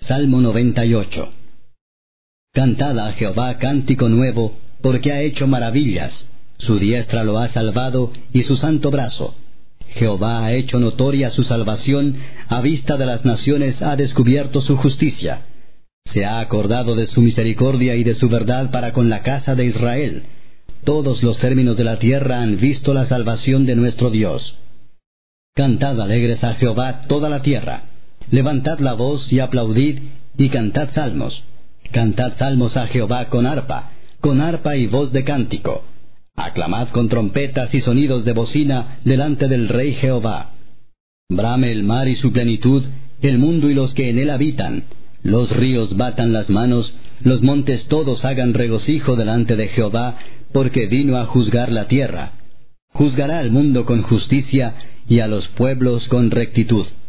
Salmo 98. Cantad a Jehová cántico nuevo, porque ha hecho maravillas. Su diestra lo ha salvado, y su santo brazo. Jehová ha hecho notoria su salvación, a vista de las naciones ha descubierto su justicia. Se ha acordado de su misericordia y de su verdad para con la casa de Israel. Todos los términos de la tierra han visto la salvación de nuestro Dios. Cantad alegres a Jehová toda la tierra. Levantad la voz y aplaudid, y cantad salmos. Cantad salmos a Jehová con arpa y voz de cántico. Aclamad con trompetas y sonidos de bocina delante del Rey Jehová. Brame el mar y su plenitud, el mundo y los que en él habitan. Los ríos batan las manos, los montes todos hagan regocijo delante de Jehová, porque vino a juzgar la tierra. Juzgará al mundo con justicia, y a los pueblos con rectitud.